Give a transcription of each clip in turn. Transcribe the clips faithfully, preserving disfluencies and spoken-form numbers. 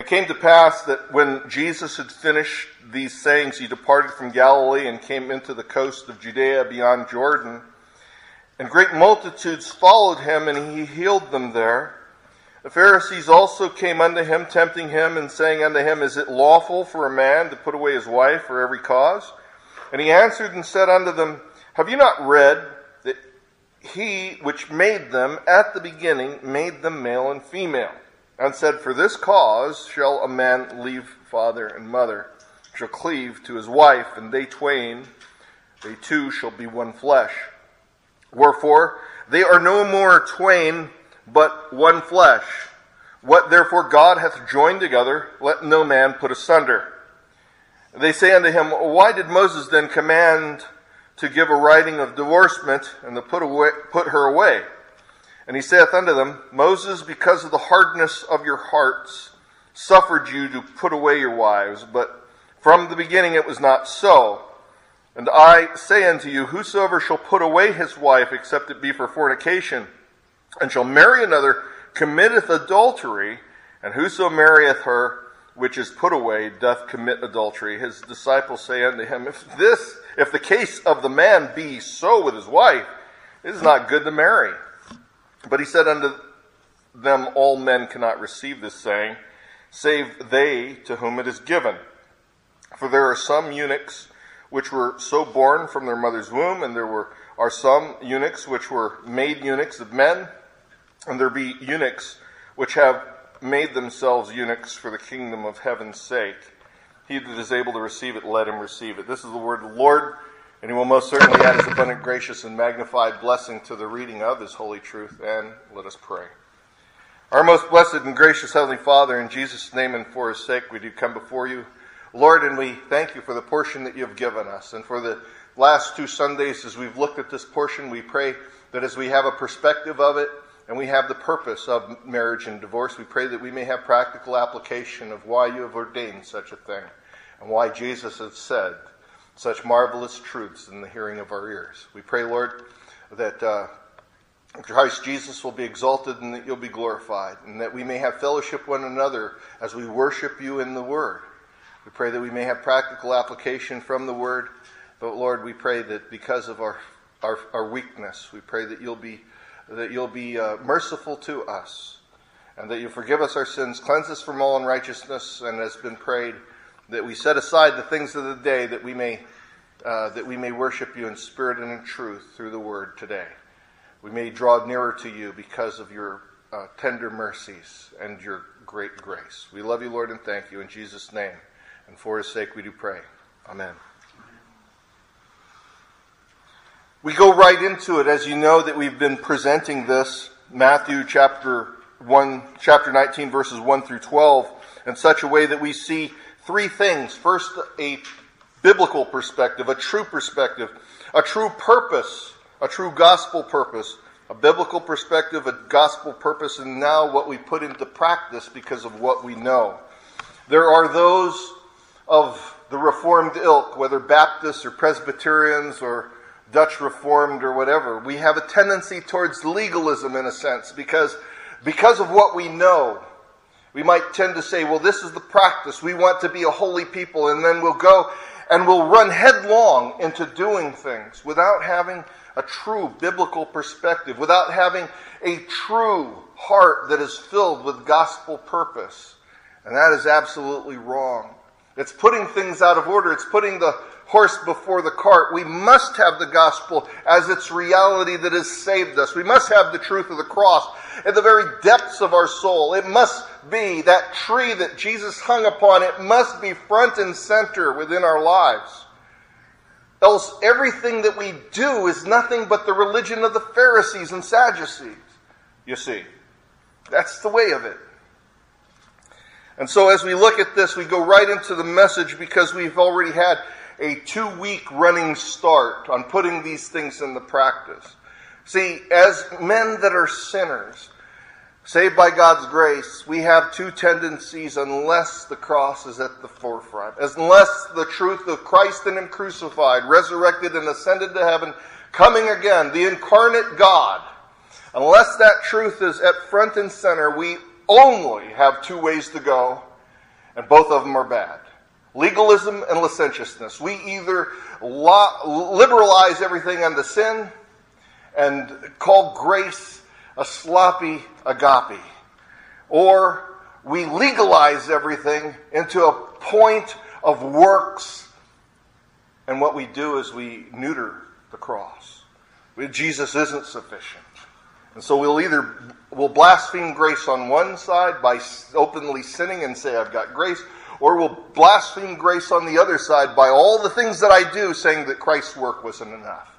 came to pass that when Jesus had finished these sayings, he departed from Galilee and came into the coast of Judea beyond Jordan. And great multitudes followed him, and he healed them there. The Pharisees also came unto him, tempting him, and saying unto him, Is it lawful for a man to put away his wife for every cause? And he answered and said unto them, Have you not read that he which made them at the beginning made them male and female? And said, For this cause shall a man leave father and mother, shall cleave to his wife, and they twain, they two shall be one flesh. Wherefore, they are no more twain, but one flesh. What therefore God hath joined together, let no man put asunder. They say unto him, Why did Moses then command to give a writing of divorcement, and to put away, put her away? And he saith unto them, Moses, because of the hardness of your hearts, suffered you to put away your wives, but from the beginning it was not so. And I say unto you, whosoever shall put away his wife, except it be for fornication, and shall marry another, committeth adultery, and whoso marrieth her, which is put away, doth commit adultery. His disciples say unto him, If this, if the case of the man be so with his wife, it is not good to marry. But he said unto them, All men cannot receive this saying, save they to whom it is given. For there are some eunuchs which were so born from their mother's womb, and there were are some eunuchs which were made eunuchs of men, and there be eunuchs which have made themselves eunuchs for the kingdom of heaven's sake. He that is able to receive it, let him receive it. This is the word of the Lord, and he will most certainly add his abundant, gracious, and magnified blessing to the reading of his holy truth. And let us pray. Our most blessed and gracious Heavenly Father, in Jesus' name and for his sake, we do come before you, Lord, and we thank you for the portion that you have given us. And for the last two Sundays, as we've looked at this portion, we pray that as we have a perspective of it, and we have the purpose of marriage and divorce, we pray that we may have practical application of why you have ordained such a thing, and why Jesus has said such marvelous truths in the hearing of our ears. We pray, Lord, that uh, Christ Jesus will be exalted and that you'll be glorified, and that we may have fellowship with one another as we worship you in the Word. We pray that we may have practical application from the Word, but Lord, we pray that because of our our, our weakness, we pray that you'll be that you'll be uh, merciful to us, and that you'll forgive us our sins, cleanse us from all unrighteousness, and as been prayed, that we set aside the things of the day that we may uh, that we may worship you in spirit and in truth through the Word today. We may draw nearer to you because of your uh, tender mercies and your great grace. We love you, Lord, and thank you in Jesus' name. And for his sake we do pray. Amen. We go right into it, as you know that we've been presenting this, Matthew chapter one, chapter nineteen, verses one through twelve, in such a way that we see three things. First, a biblical perspective, a true perspective, a true purpose, a true gospel purpose, a biblical perspective, a gospel purpose, and now what we put into practice because of what we know. There are those of the Reformed ilk, whether Baptists or Presbyterians or Dutch Reformed or whatever, we have a tendency towards legalism in a sense, because because of what we know. We might tend to say, well, this is the practice. We want to be a holy people, and then we'll go and we'll run headlong into doing things without having a true biblical perspective, without having a true heart that is filled with gospel purpose. And that is absolutely wrong. It's putting things out of order. It's putting the horse before the cart. We must have the gospel as its reality that has saved us. We must have the truth of the cross in the very depths of our soul. It must be that tree that Jesus hung upon. It must be front and center within our lives. Else everything that we do is nothing but the religion of the Pharisees and Sadducees. You see, that's the way of it. And so as we look at this, we go right into the message because we've already had a two-week running start on putting these things into practice. See, as men that are sinners, saved by God's grace, we have two tendencies unless the cross is at the forefront. Unless the truth of Christ and Him crucified, resurrected and ascended to heaven, coming again, the incarnate God. Unless that truth is at front and center, we only have two ways to go. And both of them are bad. Legalism and licentiousness. We either lo- liberalize everything unto sin and call grace a sloppy agape. Or we legalize everything into a point of works. And what we do is we neuter the cross. Jesus isn't sufficient. And so we'll either we'll blaspheme grace on one side by openly sinning and say, I've got grace, or we'll blaspheme grace on the other side by all the things that I do, saying that Christ's work wasn't enough.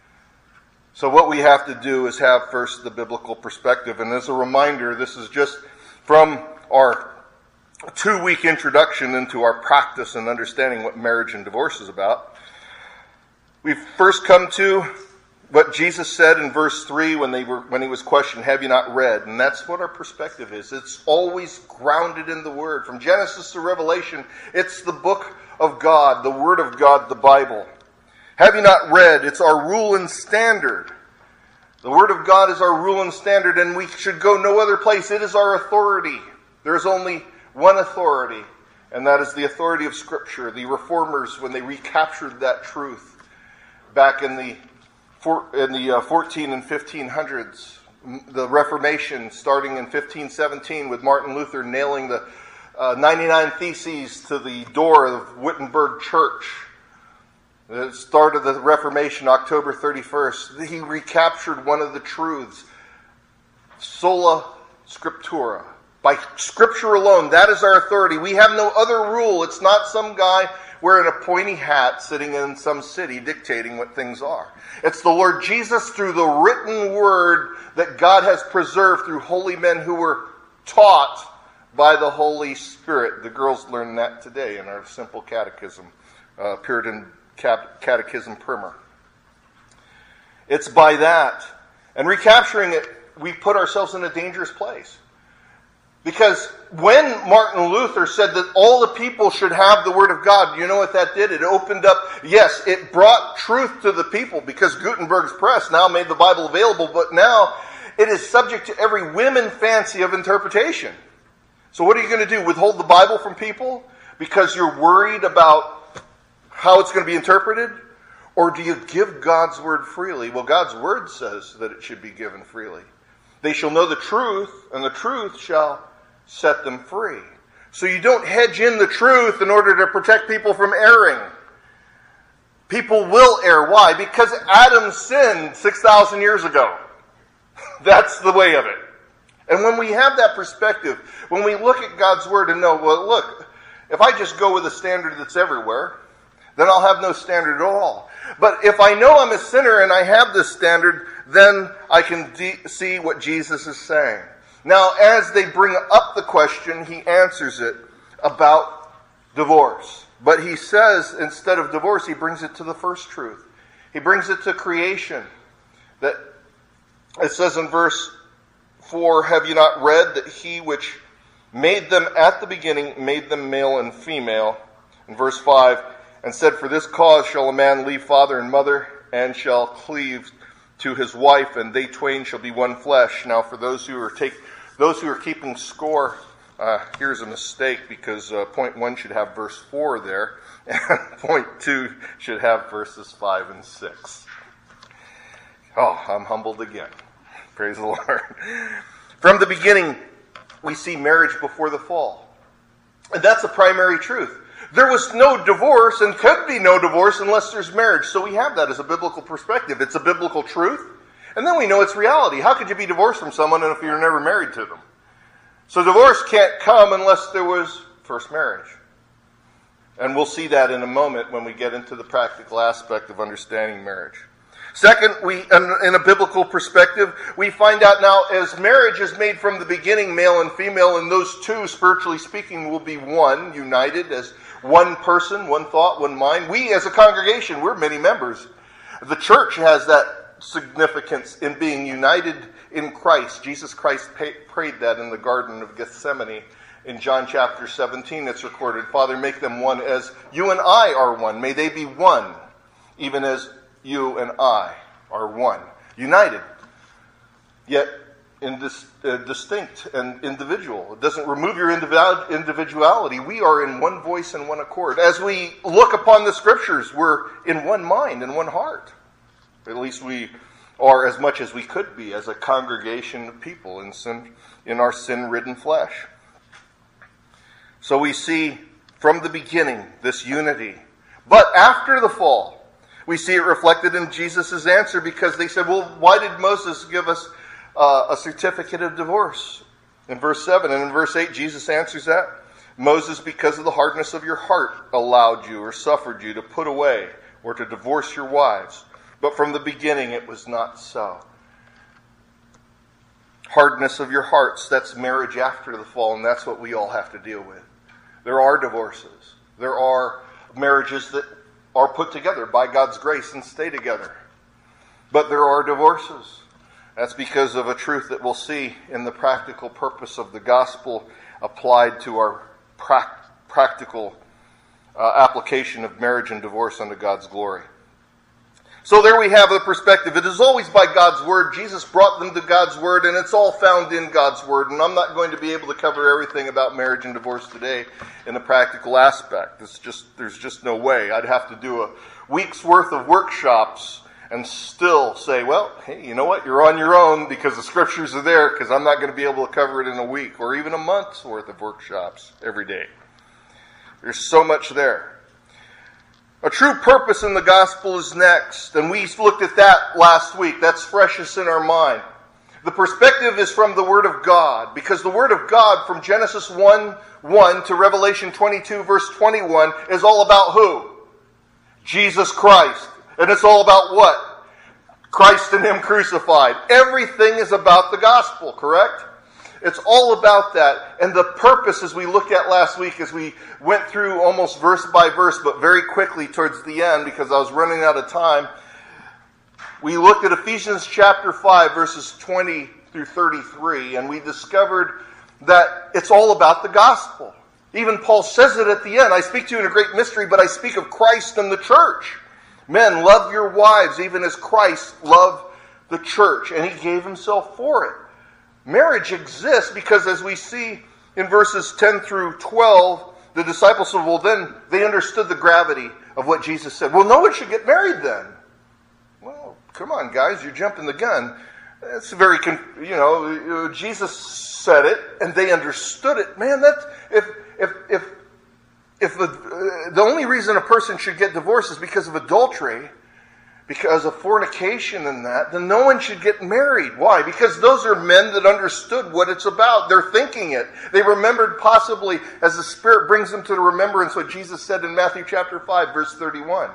So what we have to do is have first the biblical perspective. And as a reminder, this is just from our two-week introduction into our practice and understanding what marriage and divorce is about. We've first come to what Jesus said in verse three when they were when he was questioned, have you not read? And that's what our perspective is. It's always grounded in the Word. From Genesis to Revelation, it's the book of God, the Word of God, the Bible. Have you not read? It's our rule and standard. The Word of God is our rule and standard, and we should go no other place. It is our authority. There is only one authority, and that is the authority of Scripture. The Reformers, when they recaptured that truth back in the in the uh, fourteen and fifteen hundreds, the Reformation starting in fifteen seventeen with Martin Luther nailing the uh, ninety-nine Theses to the door of Wittenberg Church. The start of the Reformation, October thirty-first. He recaptured one of the truths, sola scriptura. By Scripture alone, that is our authority. We have no other rule. It's not some guy wearing a pointy hat sitting in some city dictating what things are. It's the Lord Jesus through the written word that God has preserved through holy men who were taught by the Holy Spirit. The girls learned that today in our simple catechism, uh, Puritan Catechism Primer. It's by that. And recapturing it, we put ourselves in a dangerous place. Because when Martin Luther said that all the people should have the Word of God, you know what that did? It opened up, yes, it brought truth to the people because Gutenberg's press now made the Bible available, but now it is subject to every whim and fancy of interpretation. So what are you going to do? Withhold the Bible from people because you're worried about how it's going to be interpreted? Or do you give God's Word freely? Well, God's Word says that it should be given freely. They shall know the truth, and the truth shall set them free. So you don't hedge in the truth in order to protect people from erring. People will err. Why? Because Adam sinned six thousand years ago. That's the way of it. And when we have that perspective, when we look at God's Word and know, well, look, if I just go with a standard that's everywhere, then I'll have no standard at all. But if I know I'm a sinner and I have this standard, then I can de- see what Jesus is saying. Now, as they bring up the question, he answers it about divorce. But he says, instead of divorce, he brings it to the first truth. He brings it to creation. That it says in verse four, have you not read that he which made them at the beginning made them male and female? In verse five, and said, for this cause shall a man leave father and mother, and shall cleave to his wife, and they twain shall be one flesh. Now, for those who are take, those who are keeping score, uh, here's a mistake, because uh, point one should have verse four there, and point two should have verses five and six. Oh, I'm humbled again. Praise the Lord. From the beginning, we see marriage before the fall. And that's a primary truth. There was no divorce and could be no divorce unless there's marriage. So we have that as a biblical perspective. It's a biblical truth. And then we know it's reality. How could you be divorced from someone if you're never married to them? So divorce can't come unless there was first marriage. And we'll see that in a moment when we get into the practical aspect of understanding marriage. Second, we, in a biblical perspective, we find out now as marriage is made from the beginning, male and female, and those two, spiritually speaking, will be one, united as one person, one thought, one mind. We as a congregation, we're many members. The church has that significance in being united in Christ. Jesus Christ pay, prayed that in the Garden of Gethsemane. In John chapter seventeen, it's recorded, Father, make them one as you and I are one. May they be one, even as you and I are one. United. Yet, indis, uh, distinct and individual. It doesn't remove your individu- individuality. We are in one voice and one accord. As we look upon the Scriptures, we're in one mind and one heart. At least we are as much as we could be as a congregation of people in sin, in our sin-ridden flesh. So we see from the beginning this unity. But after the fall, we see it reflected in Jesus' answer, because they said, well, why did Moses give us uh, a certificate of divorce? In verse seven. And in verse eight, Jesus answers that. Moses, because of the hardness of your heart, allowed you or suffered you to put away or to divorce your wives. But from the beginning it was not so. Hardness of your hearts, that's marriage after the fall, and that's what we all have to deal with. There are divorces. There are marriages that are put together by God's grace and stay together. But there are divorces. That's because of a truth that we'll see in the practical purpose of the gospel applied to our pra- practical uh, application of marriage and divorce unto God's glory. So there we have the perspective. It is always by God's Word. Jesus brought them to God's Word, and it's all found in God's Word. And I'm not going to be able to cover everything about marriage and divorce today in the practical aspect. It's just, there's just no way. I'd have to do a week's worth of workshops and still say, well, hey, you know what? You're on your own because the Scriptures are there, because I'm not going to be able to cover it in a week or even a month's worth of workshops every day. There's so much there. A true purpose in the gospel is next, and we looked at that last week. That's freshest in our mind. The perspective is from the Word of God, because the Word of God from Genesis one one to Revelation twenty-two verse twenty-one is all about who? Jesus Christ. And it's all about what? Christ and Him crucified. Everything is about the gospel, correct? It's all about that. And the purpose, as we looked at last week, as we went through almost verse by verse, but very quickly towards the end, because I was running out of time, we looked at Ephesians chapter five, verses twenty through thirty-three, and we discovered that it's all about the gospel. Even Paul says it at the end. I speak to you in a great mystery, but I speak of Christ and the church. Men, love your wives, even as Christ loved the church, and He gave Himself for it. Marriage exists because, as we see in verses ten through twelve, the disciples said, well, then they understood the gravity of what Jesus said. Well, no one should get married then. Well, come on, guys, you're jumping the gun. It's very, you know, Jesus said it, and they understood it. Man, that's, if, if, if, if the, uh, the only reason a person should get divorced is because of adultery, because of fornication and that, then no one should get married. Why? Because those are men that understood what it's about. They're thinking it. They remembered possibly, as the Spirit brings them to the remembrance, what Jesus said in Matthew chapter five, verse thirty-one.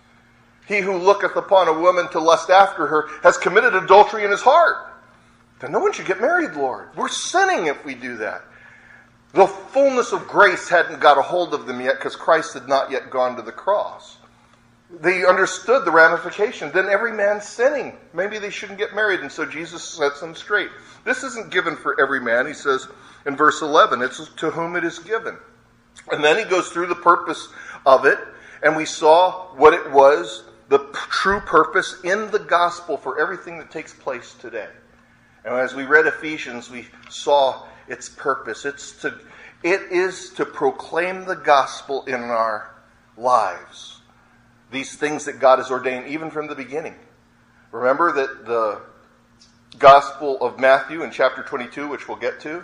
He who looketh upon a woman to lust after her has committed adultery in his heart. Then no one should get married, Lord. We're sinning if we do that. The fullness of grace hadn't got a hold of them yet, because Christ had not yet gone to the cross. They understood the ramification. Then every man's sinning. Maybe they shouldn't get married. And so Jesus sets them straight. This isn't given for every man. He says in verse eleven, it's to whom it is given. And then he goes through the purpose of it. And we saw what it was, the true purpose in the gospel for everything that takes place today. And as we read Ephesians, we saw its purpose. It's to, it is to proclaim the gospel in our lives. These things that God has ordained even from the beginning. Remember that the Gospel of Matthew in chapter twenty-two, which we'll get to,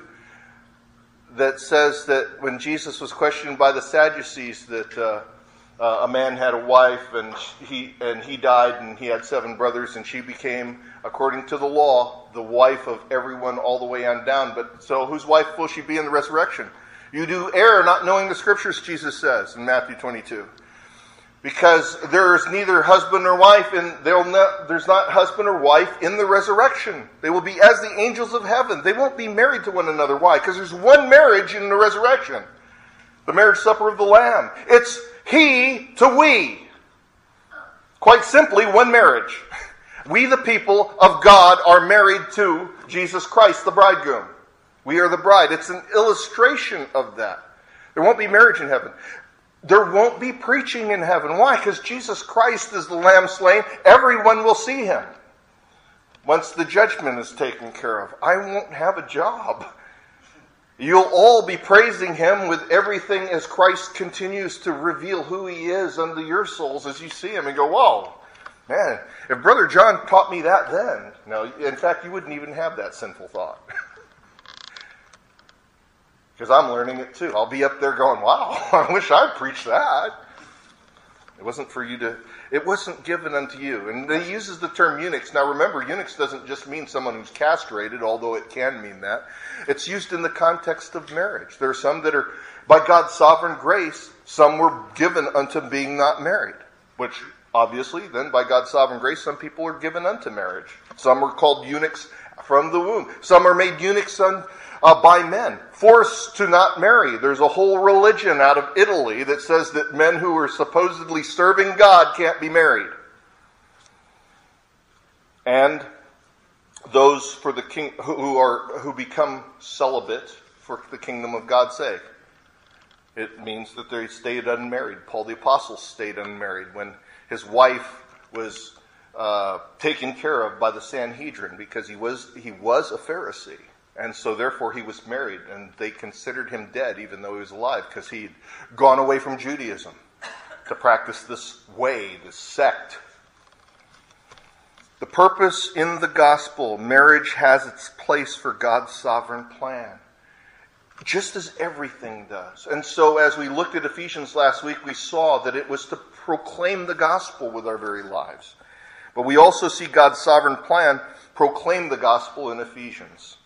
that says that when Jesus was questioned by the Sadducees that uh, uh, a man had a wife and he and he died and he had seven brothers and she became, according to the law, the wife of everyone all the way on down. But so whose wife will she be in the resurrection? You do err not knowing the Scriptures, Jesus says in Matthew twenty-two. Because there is neither husband nor wife, and not, there's not husband or wife in the resurrection. They will be as the angels of heaven. They won't be married to one another. Why? Because there's one marriage in the resurrection. The marriage supper of the Lamb. It's he to we. Quite simply, one marriage. We, the people of God, are married to Jesus Christ, the bridegroom. We are the bride. It's an illustration of that. There won't be marriage in heaven. There won't be preaching in heaven. Why? Because Jesus Christ is the Lamb slain. Everyone will see Him. once the judgment is taken care of. I won't have a job. You'll all be praising him with everything as Christ continues to reveal who he is unto your souls as you see him and go, whoa, man, if Brother John taught me that then. No, in fact, you wouldn't even have that sinful thought. Because I'm learning it too. I'll be up there going, wow, I wish I'd preached that. It wasn't for you to, it wasn't given unto you. And he uses the term eunuchs. Now remember, eunuchs doesn't just mean someone who's castrated, although it can mean that. It's used in the context of marriage. There are some that are, by God's sovereign grace, some were given unto being not married. Which, obviously, then by God's sovereign grace, some people are given unto marriage. Some are called eunuchs from the womb. Some are made eunuchs on, uh, by men, forced to not marry. There's a whole religion out of Italy that says that men who are supposedly serving God can't be married. And those for the king who are who become celibate for the kingdom of God's sake. It means that they stayed unmarried. Paul the Apostle stayed unmarried when his wife was uh, taken care of by the Sanhedrin, because he was he was a Pharisee. And so therefore he was married, and they considered him dead even though he was alive, because he'd gone away from Judaism to practice this way, this sect. The purpose in the gospel, marriage has its place for God's sovereign plan, just as everything does. And so as we looked at Ephesians last week, we saw that it was to proclaim the gospel with our very lives. But we also see God's sovereign plan proclaim the gospel in Ephesians.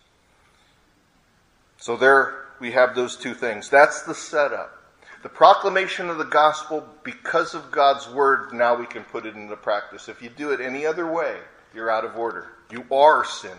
So there we have those two things. That's the setup. The proclamation of the gospel, because of God's word, now we can put it into practice. If you do it any other way, you're out of order. You are sinning.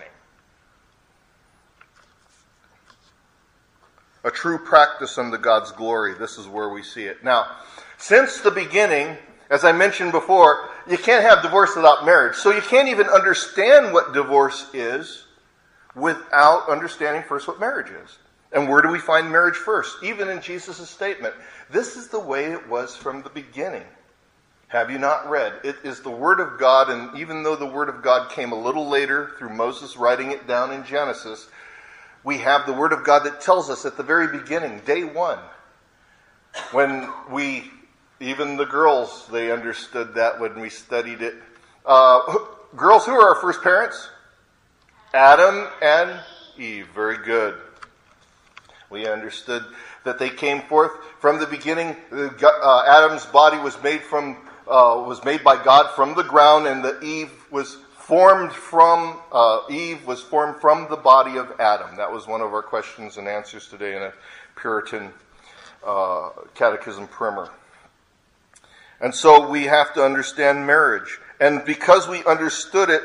A true practice unto God's glory. This is where we see it. Now, since the beginning, as I mentioned before, you can't have divorce without marriage. So you can't even understand what divorce is without understanding first what marriage is. And where do we find marriage first? Even in Jesus' statement, this is the way it was from the beginning. Have you not read? It is the Word of God, and even though the Word of God came a little later through Moses writing it down in Genesis, we have the Word of God that tells us at the very beginning, day one, when we, even the girls, they understood that when we studied it. Uh, girls, who are our first parents? Adam and Eve. Very good. We understood that they came forth from the beginning. Uh, Adam's body was made from uh, was made by God from the ground, and the Eve was formed from uh, Eve was formed from the body of Adam. That was one of our questions and answers today in a Puritan uh, catechism primer. And so we have to understand marriage, and because we understood it,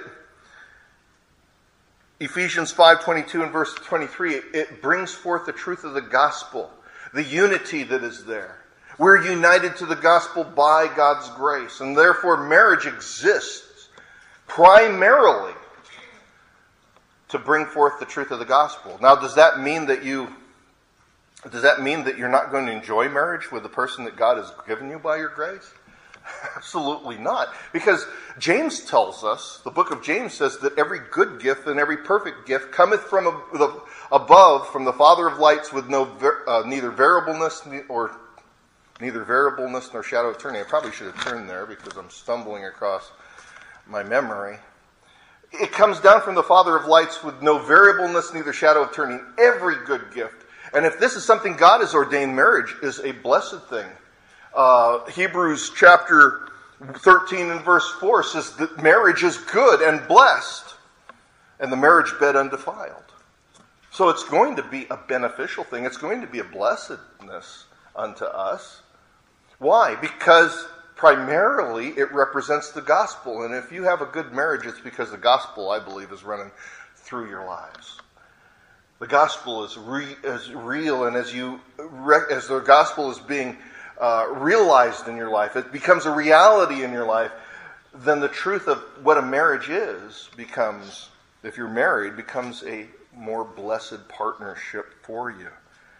Ephesians five twenty-two and verse twenty-three, it brings forth the truth of the gospel, the unity that is there. We're united to the gospel by God's grace, and therefore marriage exists primarily to bring forth the truth of the gospel. Now, does that mean that you does that mean that you're not going to enjoy marriage with the person that God has given you by your grace? Absolutely not. Because James tells us, the book of James says that every good gift and every perfect gift cometh from above, from the Father of lights, with no uh, neither variableness or neither variableness nor shadow of turning. I probably should have turned there because I'm stumbling across my memory. It comes down from the Father of lights with no variableness, neither shadow of turning. Every good gift. And if this is something God has ordained, marriage is a blessed thing. Uh, Hebrews chapter thirteen and verse four says that marriage is good and blessed, and the marriage bed undefiled. So it's going to be a beneficial thing. It's going to be a blessedness unto us. Why? Because primarily it represents the gospel. And if you have a good marriage, it's because the gospel, I believe, is running through your lives. The gospel is, re- is real, and as you re- as the gospel is being Uh, realized in your life, it becomes a reality in your life, then the truth of what a marriage is becomes, if you're married, becomes a more blessed partnership for you.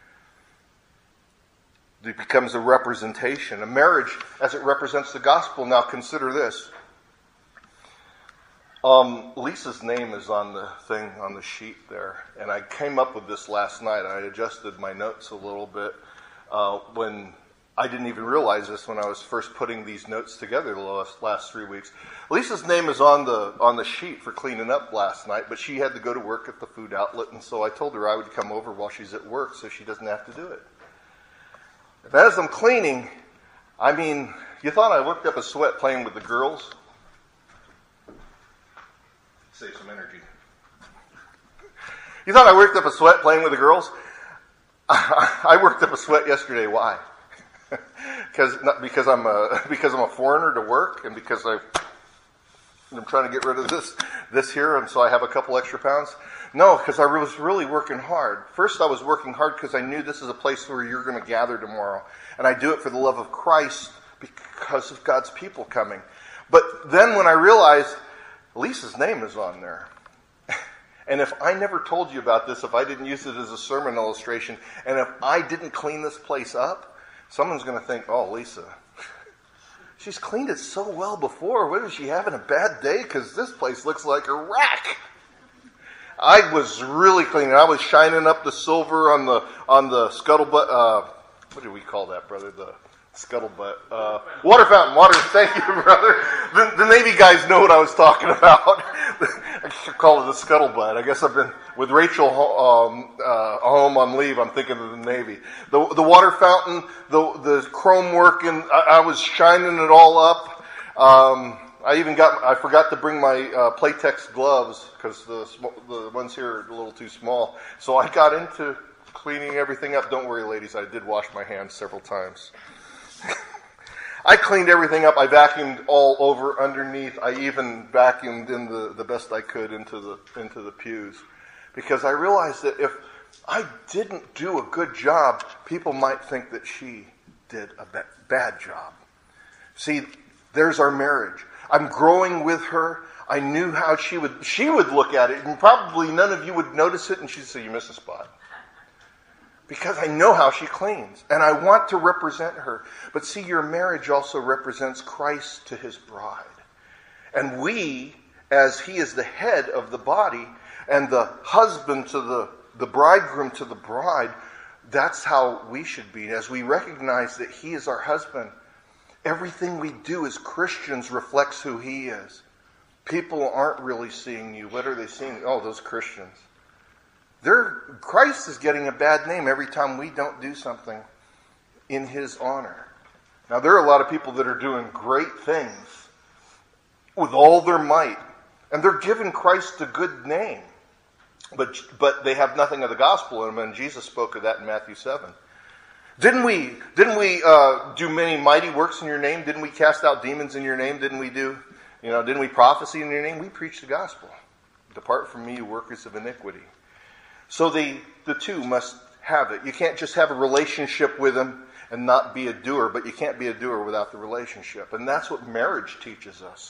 It becomes a representation. A marriage, as it represents the gospel, now consider this. Um, Lisa's name is on the thing, on the sheet there. And I came up with this last night. I adjusted my notes a little bit uh, when I didn't even realize this when I was first putting these notes together the last, last three weeks. Lisa's name is on the on the sheet for cleaning up last night, but she had to go to work at the food outlet, and so I told her I would come over while she's at work so she doesn't have to do it. But as I'm cleaning, I mean, you thought I worked up a sweat playing with the girls? Save some energy. You thought I worked up a sweat playing with the girls? I worked up a sweat yesterday. Why? Because not because I'm a because I'm a foreigner to work, and because I I'm trying to get rid of this this here, and so I have a couple extra pounds. No, because I was really working hard. First, I was working hard because I knew this is a place where you're going to gather tomorrow, and I do it for the love of Christ because of God's people coming. But then when I realized Lisa's name is on there. And if I never told you about this, if I didn't use it as a sermon illustration, and if I didn't clean this place up, someone's going to think, oh, Lisa, she's cleaned it so well before. What is she having a bad day? Because this place looks like a wreck. I was really cleaning. I was shining up the silver on the on the scuttlebutt. Uh, what do we call that, brother? The Scuttlebutt. Uh, water fountain. Water. Thank you, brother. The, the Navy guys know what I was talking about. I should call it a scuttlebutt. I guess I've been with Rachel um, uh, home on leave. I'm thinking of the Navy. The the water fountain, the the chrome working. I, I was shining it all up. Um, I even got. I forgot to bring my uh, Playtex gloves because the the ones here are a little too small. So I got into cleaning everything up. Don't worry, ladies. I did wash my hands several times. I cleaned everything up. I vacuumed all over underneath. I even vacuumed in the, the best I could into the into the pews. Because I realized that if I didn't do a good job, people might think that she did a ba- bad job. See, there's our marriage. I'm growing with her. I knew how she would she would look at it, and probably none of you would notice it, and she'd say, you missed a spot. Because I know how she cleans, and I want to represent her. But see, your marriage also represents Christ to his bride. And we, as he is the head of the body, and the husband to the, the bridegroom to the bride, that's how we should be. As we recognize that he is our husband, everything we do as Christians reflects who he is. People aren't really seeing you. What are they seeing? Oh, those Christians. They're, Christ is getting a bad name every time we don't do something in his honor. Now, there are a lot of people that are doing great things with all their might, and they're giving Christ a good name, but but they have nothing of the gospel in them, and Jesus spoke of that in Matthew seven. Didn't we, didn't we uh, do many mighty works in your name? Didn't we cast out demons in your name? Didn't we do, you know, didn't we prophesy in your name? We preach the gospel. Depart from me, you workers of iniquity. So the, the two must have it. You can't just have a relationship with him and not be a doer, but you can't be a doer without the relationship. And that's what marriage teaches us.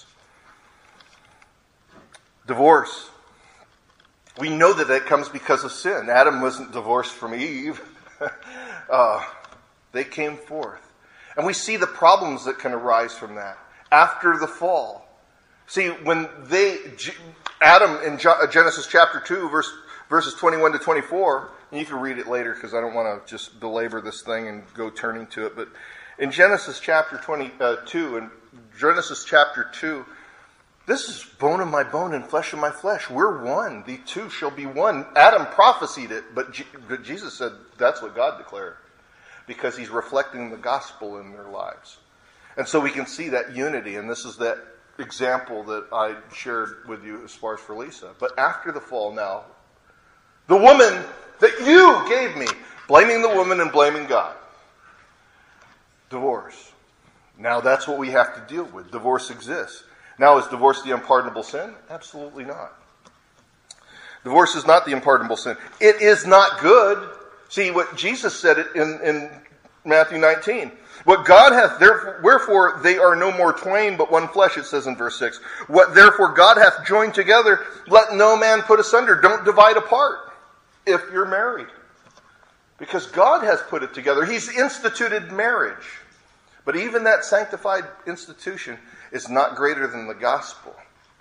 Divorce. We know that that comes because of sin. Adam wasn't divorced from Eve. uh, they came forth. And we see the problems that can arise from that after the fall. See, when they, Adam in Genesis chapter two, verse Verses twenty-one to twenty-four, and you can read it later because I don't want to just belabor this thing and go turning to it. But in Genesis chapter twenty-two, and Genesis chapter two, this is bone of my bone and flesh of my flesh. We're one. The two shall be one. Adam prophesied it, but, G- but Jesus said that's what God declared because he's reflecting the gospel in their lives. And so we can see that unity, and this is that example that I shared with you as far as for Lisa. But after the fall now, the woman that you gave me, blaming the woman and blaming God. Divorce. Now that's what we have to deal with. Divorce exists. Now is divorce the unpardonable sin? Absolutely not. Divorce is not the unpardonable sin. It is not good. See, what Jesus said it in, in Matthew nineteen. What God hath, therefore, wherefore they are no more twain, but one flesh, it says in verse six. What therefore God hath joined together, let no man put asunder. Don't divide apart if you're married. Because God has put it together. He's instituted marriage. But even that sanctified institution is not greater than the gospel.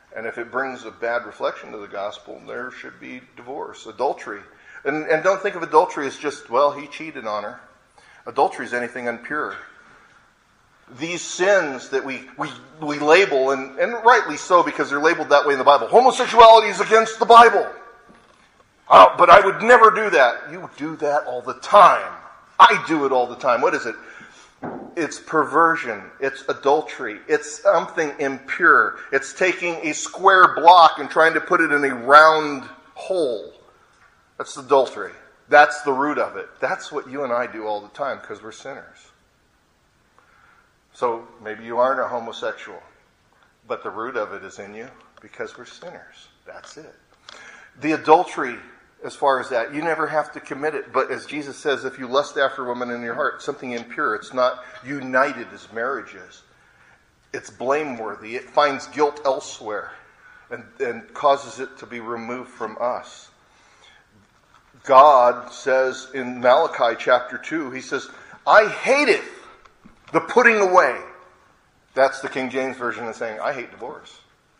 And if it brings a bad reflection to the gospel, there should be divorce, adultery. And, and don't think of adultery as just, well, he cheated on her. Adultery is anything impure. These sins that we, we, we label, and, and rightly so because they're labeled that way in the Bible. Homosexuality is against the Bible. Oh, but I would never do that. You do that all the time. I do it all the time. What is it? It's perversion. It's adultery. It's something impure. It's taking a square block and trying to put it in a round hole. That's adultery. That's the root of it. That's what you and I do all the time because we're sinners. So maybe you aren't a homosexual, but the root of it is in you because we're sinners. That's it. The adultery, as far as that, you never have to commit it. But as Jesus says, if you lust after a woman in your heart, it's something impure. It's not united as marriage is. It's blameworthy. It finds guilt elsewhere and, and causes it to be removed from us. God says in Malachi chapter two, he says, I hateth the putting away. That's the King James Version of saying, I hate divorce.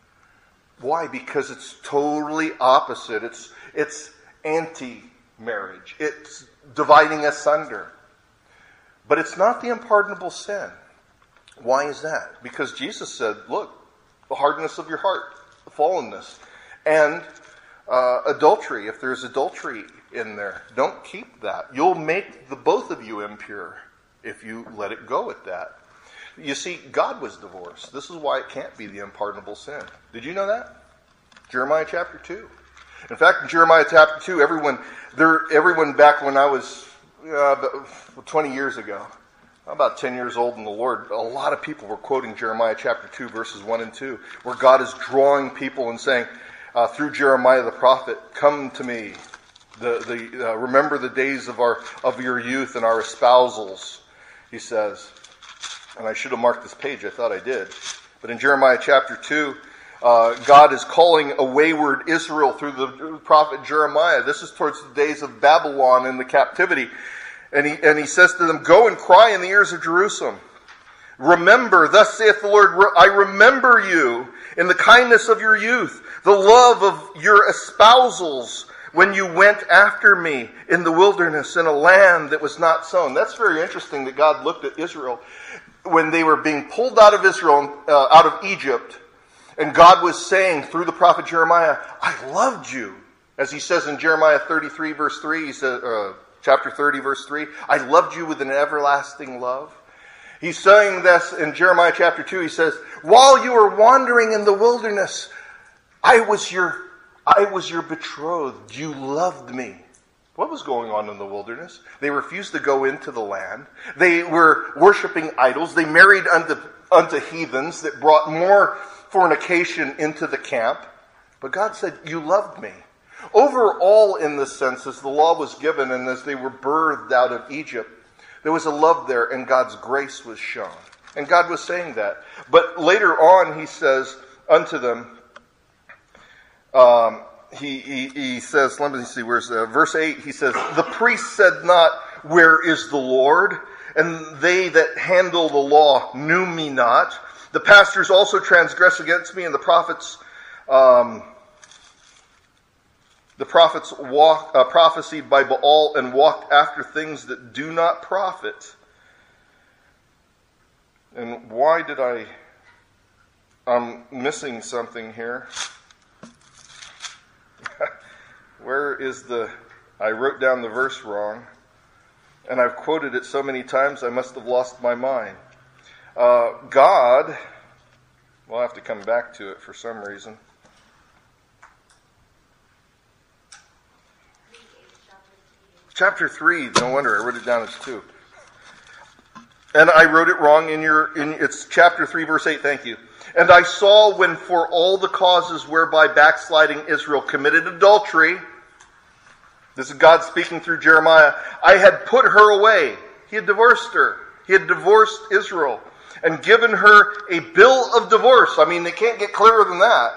Why? Because it's totally opposite. It's it's anti-marriage. It's dividing asunder. But it's not the unpardonable sin. Why is that? Because Jesus said, look, the hardness of your heart, the fallenness, and uh, adultery. If there's adultery in there, don't keep that. You'll make the both of you impure if you let it go at that. You see, God was divorced. This is why it can't be the unpardonable sin. Did you know that? Jeremiah chapter two. In fact, in Jeremiah chapter two, everyone, there, everyone back when I was uh, twenty years ago, about ten years old in the Lord, a lot of people were quoting Jeremiah chapter two, verses one and two, where God is drawing people and saying, uh, through Jeremiah the prophet, come to me. The, the, uh, remember the days of our of your youth and our espousals, he says. And I should have marked this page. I thought I did. But in Jeremiah chapter two, uh, God is calling a wayward Israel through the prophet Jeremiah. This is towards the days of Babylon and the captivity. And he, and he says to them, go and cry in the ears of Jerusalem. Remember, thus saith the Lord, I remember you in the kindness of your youth, the love of your espousals, when you went after me in the wilderness in a land that was not sown. That's very interesting that God looked at Israel when they were being pulled out of Israel, uh, out of Egypt, and God was saying through the prophet Jeremiah, I loved you. As he says in Jeremiah thirty-three verse three, he says, uh, chapter thirty verse three, I loved you with an everlasting love. He's saying this in Jeremiah chapter two, he says, while you were wandering in the wilderness, I was your I was your betrothed. You loved me. What was going on in the wilderness? They refused to go into the land. They were worshiping idols. They married unto, unto heathens that brought more fornication into the camp. But God said, you loved me. Overall, in this sense, as the law was given and as they were birthed out of Egypt, there was a love there and God's grace was shown. And God was saying that. But later on, he says unto them, Um, he, he he says, let me see, where's uh, verse eight, he says, the priest said not, where is the Lord? And they that handle the law knew me not. The pastors also transgressed against me, and the prophets, um, the prophets walk, uh, prophesied by Baal and walked after things that do not profit. And why did I, I'm missing something here. Where is the, I wrote down the verse wrong, and I've quoted it so many times I must have lost my mind. Uh, God, we'll have to come back to it for some reason. Chapter three, no wonder I wrote it down as two. And I wrote it wrong in your, in it's chapter three, verse eight, thank you. And I saw when for all the causes whereby backsliding Israel committed adultery, this is God speaking through Jeremiah, I had put her away. He had divorced her. He had divorced Israel and given her a bill of divorce. I mean, they can't get clearer than that.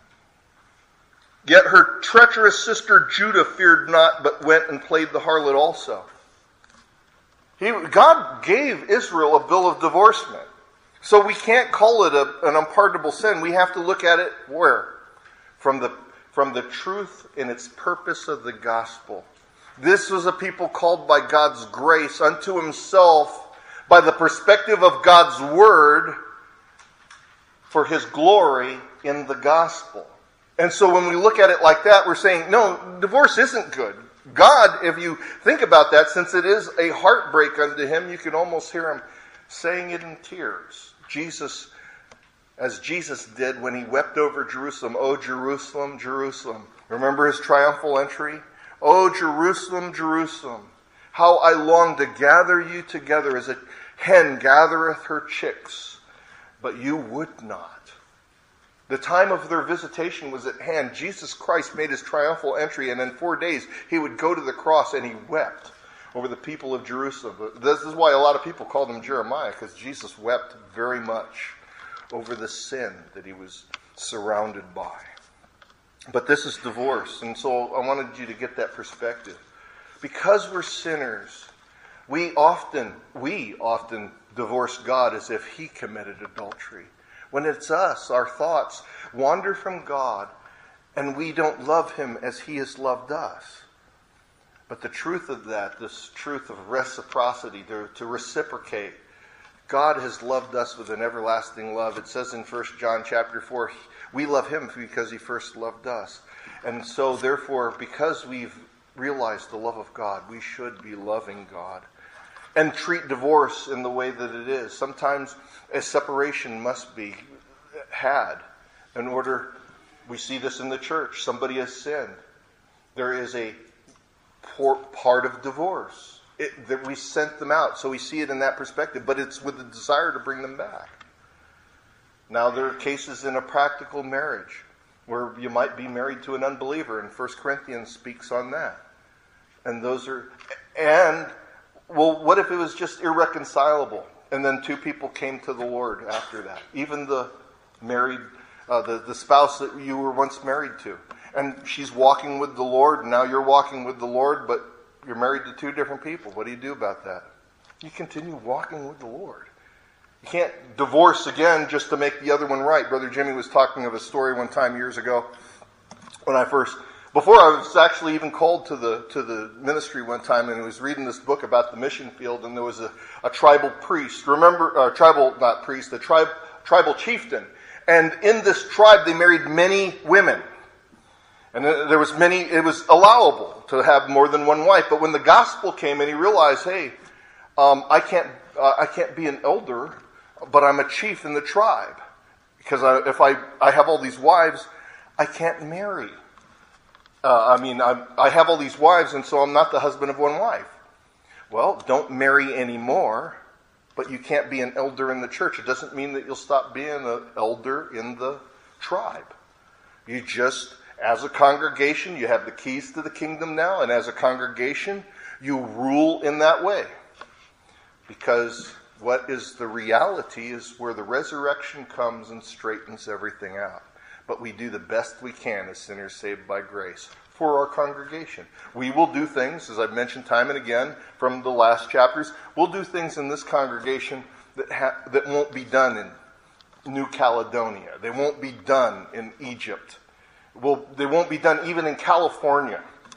Yet her treacherous sister Judah feared not, but went and played the harlot also. He, God gave Israel a bill of divorcement. So we can't call it a, an unpardonable sin. We have to look at it where? From the, from the truth and its purpose of the gospel. This was a people called by God's grace unto himself by the perspective of God's word for his glory in the gospel. And so when we look at it like that, we're saying, no, divorce isn't good. God, if you think about that, since it is a heartbreak unto him, you can almost hear him saying it in tears. Jesus, as Jesus did when he wept over Jerusalem, "O Jerusalem, Jerusalem." Remember his triumphal entry? "O Jerusalem, Jerusalem, how I long to gather you together as a hen gathereth her chicks, but you would not." The time of their visitation was at hand. Jesus Christ made his triumphal entry, and in four days he would go to the cross, and he wept over the people of Jerusalem. This is why a lot of people called him Jeremiah, because Jesus wept very much over the sin that he was surrounded by. But this is divorce, and so I wanted you to get that perspective. Because we're sinners, we often, we often divorce God as if he committed adultery. When it's us, our thoughts wander from God, and we don't love him as he has loved us. But the truth of that, this truth of reciprocity, to, to reciprocate, God has loved us with an everlasting love. It says in First John chapter four, we love him because he first loved us. And so therefore, because we've realized the love of God, we should be loving God. And treat divorce in the way that it is. Sometimes a separation must be had in order, we see this in the church, somebody has sinned. There is a part of divorce. It, that we sent them out, so we see it in that perspective, but it's with the desire to bring them back. Now there are cases in a practical marriage where you might be married to an unbeliever, and First Corinthians speaks on that. And those are, and, well, what if it was just irreconcilable, and then two people came to the Lord after that? Even the married, uh, the, the spouse that you were once married to. And she's walking with the Lord, and now you're walking with the Lord, but you're married to two different people. What do you do about that? You continue walking with the Lord. You can't divorce again just to make the other one right. Brother Jimmy was talking of a story one time years ago when I first, before I was actually even called to the to the ministry one time, and he was reading this book about the mission field, and there was a, a tribal priest. Remember, uh, tribal, not priest, a tribe, tribal chieftain. And in this tribe, they married many women. And there was many, it was allowable to have more than one wife. But when the gospel came and he realized, hey, um, I can't uh, I can't be an elder, but I'm a chief in the tribe. Because I, if I, I have all these wives, I can't marry. Uh, I mean, I, I have all these wives, and so I'm not the husband of one wife. Well, don't marry anymore, but you can't be an elder in the church. It doesn't mean that you'll stop being an elder in the tribe. You just... As a congregation, you have the keys to the kingdom now, and as a congregation, you rule in that way. Because what is the reality is where the resurrection comes and straightens everything out. But we do the best we can as sinners saved by grace for our congregation. We will do things, as I've mentioned time and again from the last chapters, we'll do things in this congregation that ha- that won't be done in New Caledonia. They won't be done in Egypt. Well, they won't be done even in California.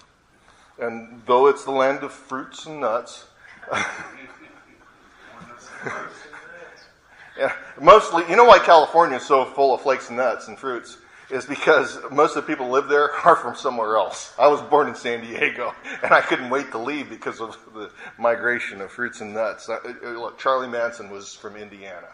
And though it's the land of fruits and nuts, yeah, mostly, you know why California is so full of flakes and nuts and fruits? Is because most of the people who live there are from somewhere else. I was born in San Diego, and I couldn't wait to leave because of the migration of fruits and nuts. Charlie Manson was from Indiana.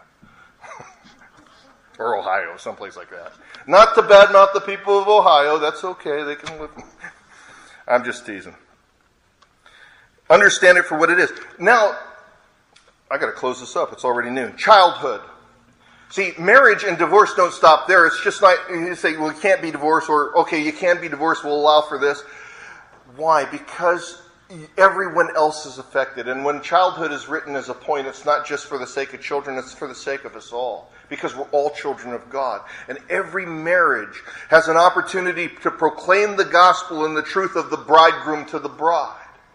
Or Ohio, someplace like that. Not to badmouth the people of Ohio. That's okay. They can live. I'm just teasing. Understand it for what it is. Now, I got to close this up. It's already noon. Childhood. See, marriage and divorce don't stop there. It's just not, you say, well, you can't be divorced, or, okay, you can be divorced, we'll allow for this. Why? Because everyone else is affected. And when childhood is written as a point, it's not just for the sake of children, it's for the sake of us all. Because we're all children of God. And every marriage has an opportunity to proclaim the gospel and the truth of the bridegroom to the bride.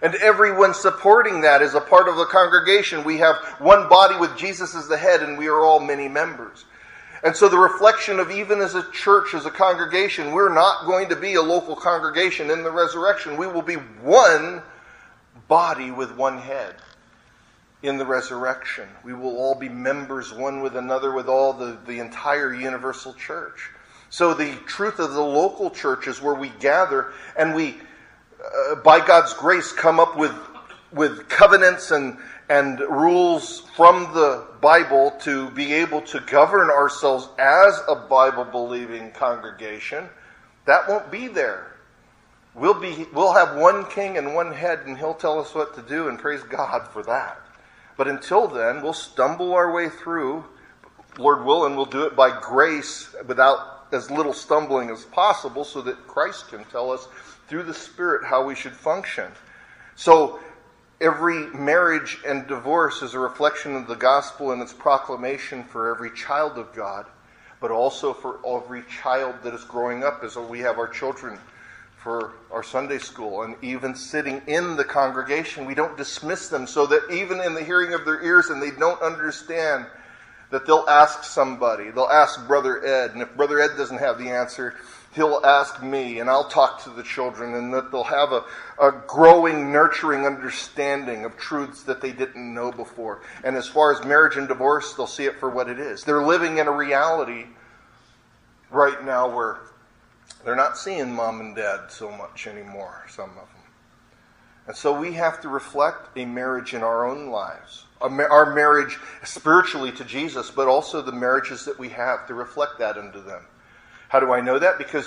And everyone supporting that is a part of the congregation. We have one body with Jesus as the head, and we are all many members. And so the reflection of even as a church, as a congregation, we're not going to be a local congregation in the resurrection. We will be one body with one head in the resurrection. We will all be members one with another with all the, the entire universal church. So the truth of the local church is where we gather and we, uh, by God's grace, come up with, with covenants and and rules from the Bible to be able to govern ourselves as a Bible-believing congregation. That won't be there. We'll be, we'll have one king and one head, and he'll tell us what to do, and praise God for that. But until then, we'll stumble our way through. Lord willing, we'll do it by grace without as little stumbling as possible so that Christ can tell us through the Spirit how we should function. So, every marriage and divorce is a reflection of the gospel and its proclamation for every child of God, but also for every child that is growing up, as we have our children for our Sunday school. And even sitting in the congregation, we don't dismiss them, so that even in the hearing of their ears and they don't understand, that they'll ask somebody. They'll ask Brother Ed, and if Brother Ed doesn't have the answer, he'll ask me, and I'll talk to the children, and that they'll have a, a growing, nurturing understanding of truths that they didn't know before. And as far as marriage and divorce, they'll see it for what it is. They're living in a reality right now where they're not seeing mom and dad so much anymore, some of them. And so we have to reflect a marriage in our own lives. Our marriage spiritually to Jesus, but also the marriages that we have to reflect that into them. How do I know that? Because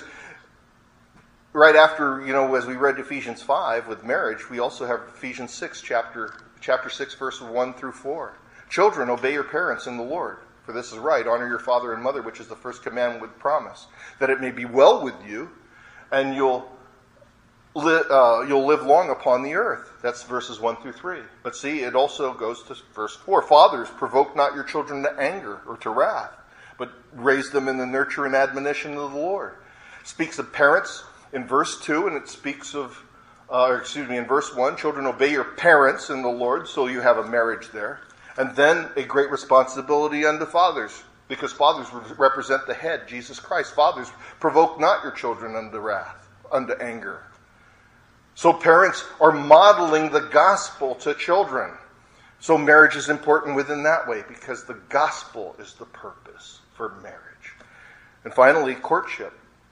right after, you know, as we read Ephesians five with marriage, we also have Ephesians six, chapter chapter six, verse one through four. Children, obey your parents in the Lord, for this is right. Honor your father and mother, which is the first commandment with promise, that it may be well with you, and you'll li- uh, you'll live long upon the earth. That's verses one through three. But see, it also goes to verse four. Fathers, provoke not your children to anger or to wrath, but raise them in the nurture and admonition of the Lord. It speaks of parents in verse two, and it speaks of, uh, or excuse me, in verse one, children, obey your parents in the Lord, so you have a marriage there. And then a great responsibility unto fathers, because fathers represent the head, Jesus Christ. Fathers, provoke not your children unto wrath, unto anger. So parents are modeling the gospel to children. So marriage is important within that way, because the gospel is the purpose for marriage. And finally, courtship.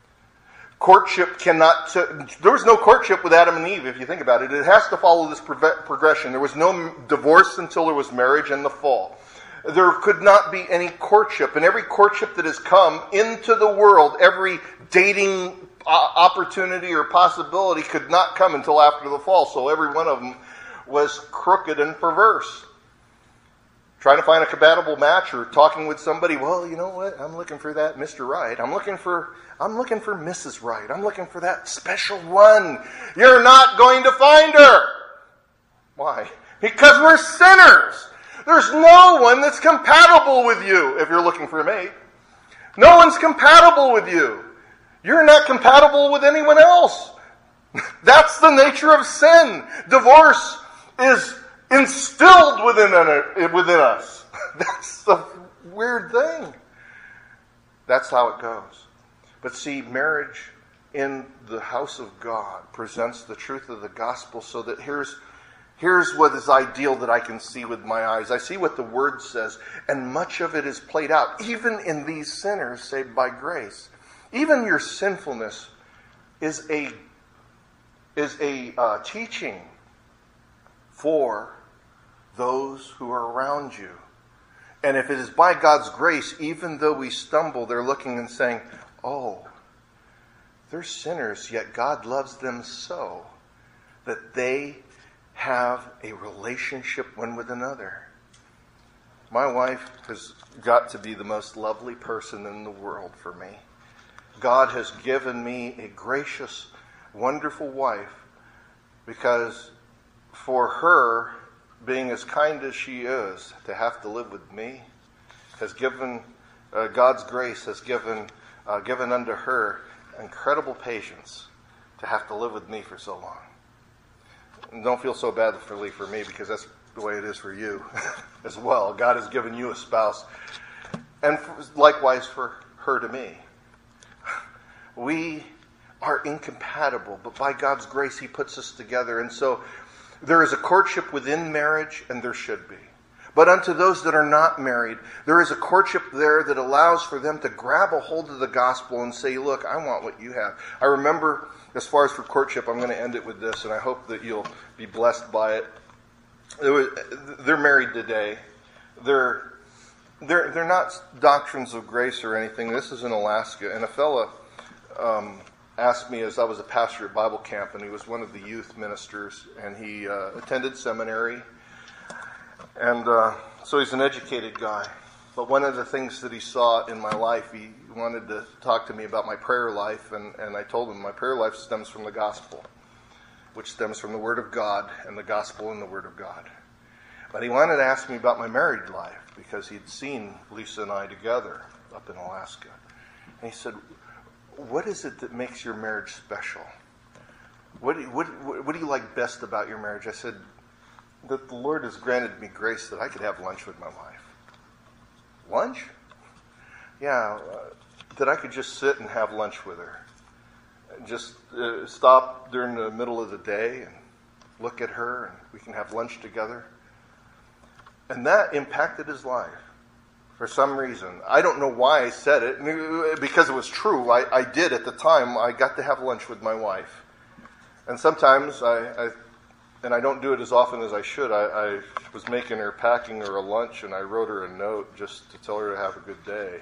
Courtship cannot... T- there was no courtship with Adam and Eve, if you think about it. It has to follow this pro- progression. There was no divorce until there was marriage and the fall. There could not be any courtship. And every courtship that has come into the world, every dating opportunity or possibility could not come until after the fall. So every one of them was crooked and perverse. Trying to find a compatible match or talking with somebody, well, you know what? I'm looking for that Mister Right. I'm looking for I'm looking for Missus Right. I'm looking for that special one. You're not going to find her. Why? Because we're sinners. There's no one that's compatible with you if you're looking for a mate. No one's compatible with you. You're not compatible with anyone else. That's the nature of sin. Divorce is instilled within, within us. That's the weird thing. That's how it goes. But see, marriage in the house of God presents the truth of the gospel, so that here's here's what is ideal that I can see with my eyes. I see what the Word says, and much of it is played out, even in these sinners saved by grace. Even your sinfulness is a is a uh, teaching for those who are around you. And if it is by God's grace, even though we stumble, they're looking and saying, oh, they're sinners, yet God loves them so that they have a relationship one with another. My wife has got to be the most lovely person in the world for me. God has given me a gracious, wonderful wife, because for her, being as kind as she is, to have to live with me, has given, uh, God's grace has given, uh, given unto her incredible patience to have to live with me for so long. And don't feel so badly for me, because that's the way it is for you as well. God has given you a spouse. And likewise for her to me. We are incompatible, but by God's grace, He puts us together. And so there is a courtship within marriage, and there should be. But unto those that are not married, there is a courtship there that allows for them to grab a hold of the gospel and say, look, I want what you have. I remember, as far as for courtship, I'm going to end it with this, and I hope that you'll be blessed by it. They're married today. They're, they're, they're not doctrines of grace or anything. This is in Alaska. And a fella um, asked me, as I was a pastor at Bible camp, and he was one of the youth ministers, and he uh, attended seminary. And uh, so he's an educated guy. But one of the things that he saw in my life, he wanted to talk to me about my prayer life. And, and I told him my prayer life stems from the gospel, which stems from the Word of God and the gospel and the Word of God. But he wanted to ask me about my married life, because he'd seen Lisa and I together up in Alaska. And he said, what is it that makes your marriage special? What do you, what, what do you like best about your marriage? I said, that the Lord has granted me grace that I could have lunch with my wife. Lunch? Yeah, uh, that I could just sit and have lunch with her. Just uh, stop during the middle of the day and look at her, and we can have lunch together. And that impacted his life for some reason. I don't know why I said it, because it was true. I, I did at the time. I got to have lunch with my wife. And sometimes I... I And I don't do it as often as I should. I, I was making her, packing her a lunch, and I wrote her a note just to tell her to have a good day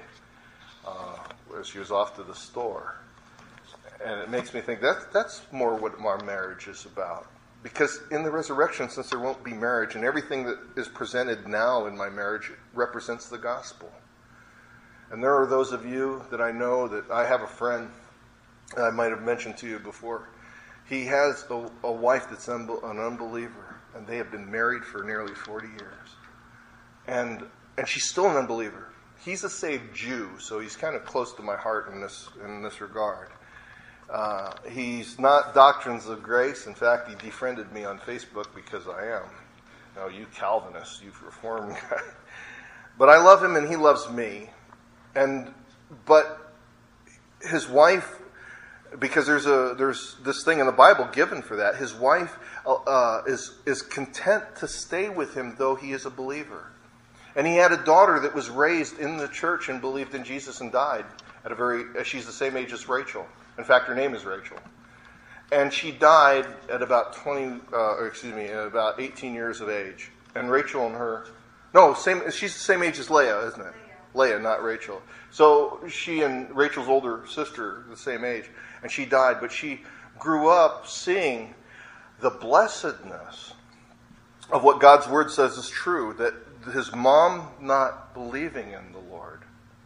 uh, as she was off to the store. And it makes me think that that's more what our marriage is about. Because in the resurrection, since there won't be marriage, and everything that is presented now in my marriage represents the gospel. And there are those of you that I know that I have a friend that I might have mentioned to you before. He has a, a wife that's an unbeliever, and they have been married for nearly forty years. And and she's still an unbeliever. He's a saved Jew, so he's kind of close to my heart in this in this regard. Uh, he's not doctrines of grace. In fact, he defriended me on Facebook because I am. You know, you Calvinists, you Reformed guy. But I love him, and he loves me. And but his wife, because there's a there's this thing in the Bible given for that. His wife uh, is is content to stay with him, though he is a believer. And he had a daughter that was raised in the church and believed in Jesus and died at a very. She's the same age as Rachel. In fact, her name is Rachel. And she died at about twenty, uh, or excuse me, at about eighteen years of age. And Rachel and her, no, same. She's the same age as Leah, isn't it? Leah, Leah, not Rachel. So she and Rachel's older sister, the same age. And she died, but she grew up seeing the blessedness of what God's Word says is true, that his mom not believing in the Lord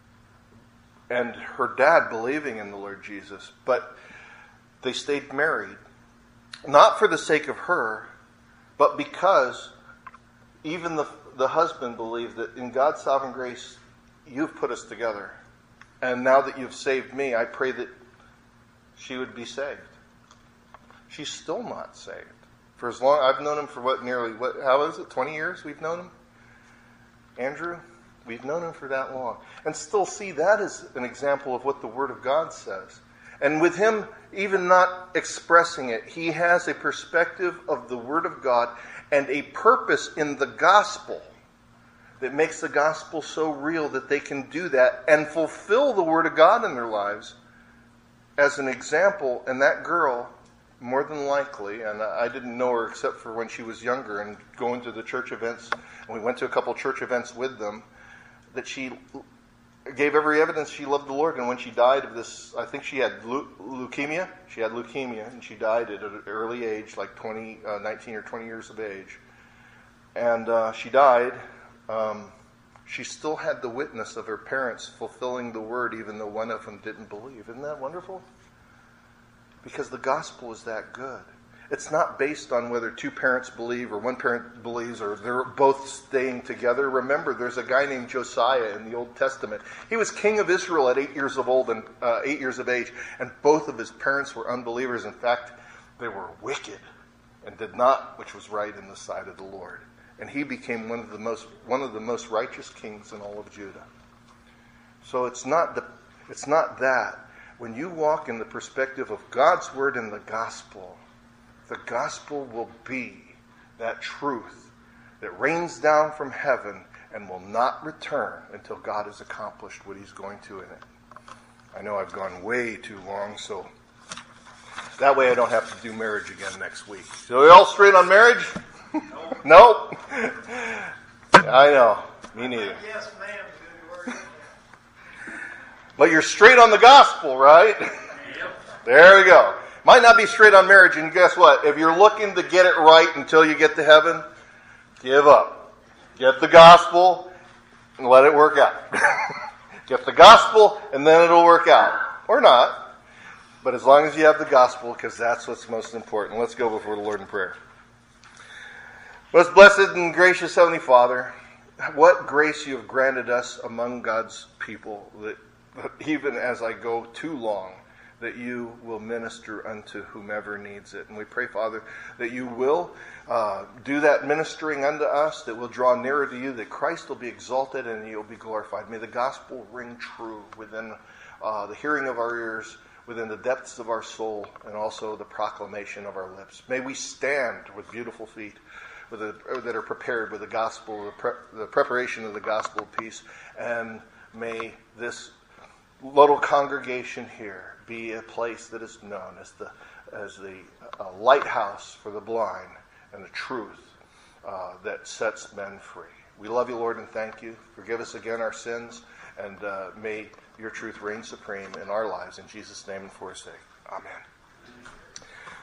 and her dad believing in the Lord Jesus, but they stayed married, not for the sake of her, but because even the, the husband believed that in God's sovereign grace, you've put us together. And now that you've saved me, I pray that she would be saved. She's still not saved. For as long, I've known him for what, nearly, what, how is it, twenty years we've known him? Andrew, we've known him for that long. And still see that as an example of what the Word of God says. And with him even not expressing it, he has a perspective of the Word of God and a purpose in the gospel that makes the gospel so real that they can do that and fulfill the Word of God in their lives as an example. And that girl, more than likely, and I didn't know her except for when she was younger and going to the church events, and we went to a couple church events with them, that she gave every evidence she loved the Lord. And when she died of this, I think she had leukemia. She had leukemia, and she died at an early age, like twenty, uh, nineteen or twenty years of age. And uh, she died. Um, she still had the witness of her parents fulfilling the Word, even though one of them didn't believe. Isn't that wonderful? Because the gospel is that good. It's not based on whether two parents believe or one parent believes or they're both staying together. Remember, there's a guy named Josiah in the Old Testament. He was king of Israel at eight years of old and uh, eight years of age, and both of his parents were unbelievers. In fact, they were wicked. and did not which was right in the sight of the Lord. And he became one of the most one of the most righteous kings in all of Judah. So it's not the it's not that. When you walk in the perspective of God's word and the gospel, the gospel will be that truth that rains down from heaven and will not return until God has accomplished what he's going to in it. I know I've gone way too long, so that way I don't have to do marriage again next week. So are you all straight on marriage? No? Nope. I know. Me neither. Yes, ma'am. Good word. But you're straight on the gospel, right? Yep. There we go. Might not be straight on marriage, and guess what? If you're looking to get it right until you get to heaven, give up. Get the gospel and let it work out. Get the gospel and then it'll work out. Or not. But as long as you have the gospel, because that's what's most important. Let's go before the Lord in prayer. Most blessed and gracious Heavenly Father, what grace you have granted us among God's people, that even as I go too long, that you will minister unto whomever needs it. And we pray, Father, that you will uh, do that ministering unto us, that we'll draw nearer to you, that Christ will be exalted and you'll be glorified. May the gospel ring true within uh, the hearing of our ears, within the depths of our soul, and also the proclamation of our lips. May we stand with beautiful feet with a, that are prepared with the gospel, the, pre, the preparation of the gospel of peace, and may this little congregation here be a place that is known as the as the uh, lighthouse for the blind and the truth uh, that sets men free. We love you, Lord, and thank you. Forgive us again our sins, and uh, may your truth reign supreme in our lives. In Jesus' name and for his sake. Amen.